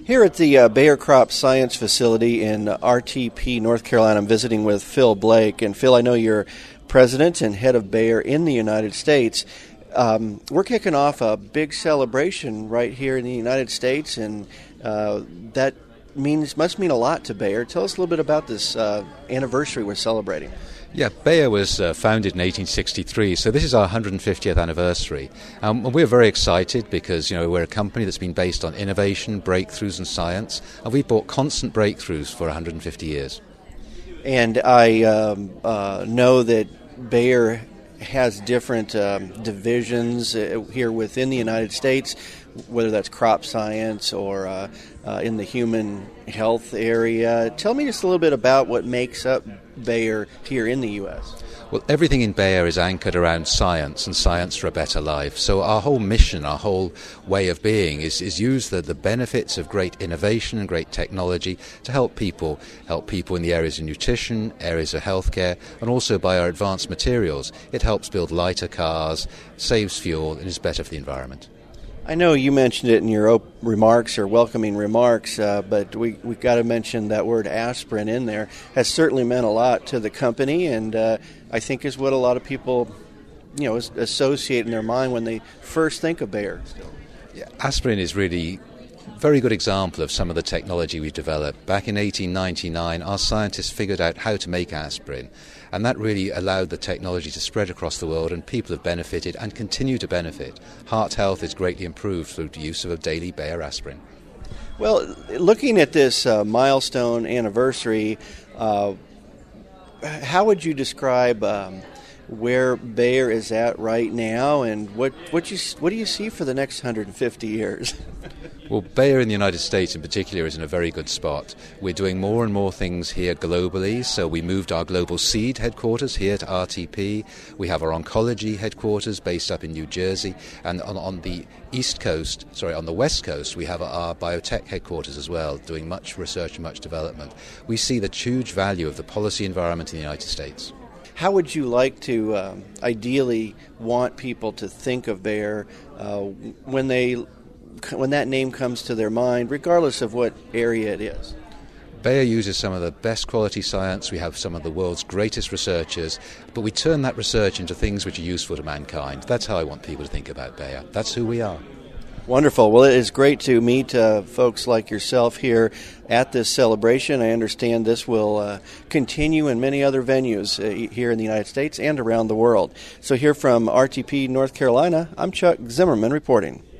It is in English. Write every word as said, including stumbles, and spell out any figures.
Here at the uh, Bayer Crop Science Facility in R T P, North Carolina, I'm visiting with Phil Blake. And Phil, I know you're president and head of Bayer in the United States. Um, we're kicking off a big celebration right here in the United States, and uh, that means must mean a lot to Bayer. Tell us a little bit about this uh, anniversary we're celebrating. Yeah, Bayer was uh, founded in eighteen sixty-three, so this is our one hundred fiftieth anniversary. Um, and we're very excited because, you know, we're a company that's been based on innovation, breakthroughs and science, and we've brought constant breakthroughs for one hundred fifty years. And I um, uh, know that Bayer has different um, divisions uh, here within the United States, whether that's crop science or uh, uh, in the human health area. Tell me just a little bit about what makes up Bayer here in the U S. Well, everything in Bayer is anchored around science and science for a better life. So our whole mission, our whole way of being is, is use the, the benefits of great innovation and great technology to help people, help people in the areas of nutrition, areas of healthcare, and also by our advanced materials. It helps build lighter cars, saves fuel, and is better for the environment. I know you mentioned it in your op- remarks or welcoming remarks, uh, but we, we've got to mention that word aspirin in there. Has certainly meant a lot to the company, and uh, I think is what a lot of people, you know, associate in their mind when they first think of Bayer. Yeah, aspirin is really a very good example of some of the technology we've developed. Back in eighteen ninety-nine, our scientists figured out how to make aspirin, and that really allowed the technology to spread across the world, and people have benefited and continue to benefit. Heart health is greatly improved through the use of a daily Bayer aspirin. Well, looking at this uh, milestone anniversary, uh, how would you describe um, where Bayer is at right now, and what what you what do you see for the next one hundred fifty years? Well, Bayer in the United States in particular is in a very good spot. We're doing more and more things here globally, so we moved our global seed headquarters here to R T P. We have our oncology headquarters based up in New Jersey, and on, on the east coast, sorry, on the west coast, we have our biotech headquarters as well, doing much research and much development. We see the huge value of the policy environment in the United States. How would you like to um, ideally want people to think of Bayer uh, when they when that name comes to their mind, regardless of what area it is? Bayer uses some of the best quality science. We have some of the world's greatest researchers, but we turn that research into things which are useful to mankind. That's how I want people to think about Bayer. That's who we are. Wonderful. Well, it is great to meet uh, folks like yourself here at this celebration. I understand this will uh, continue in many other venues uh, here in the United States and around the world. So here from R T P, North Carolina, I'm Chuck Zimmerman reporting.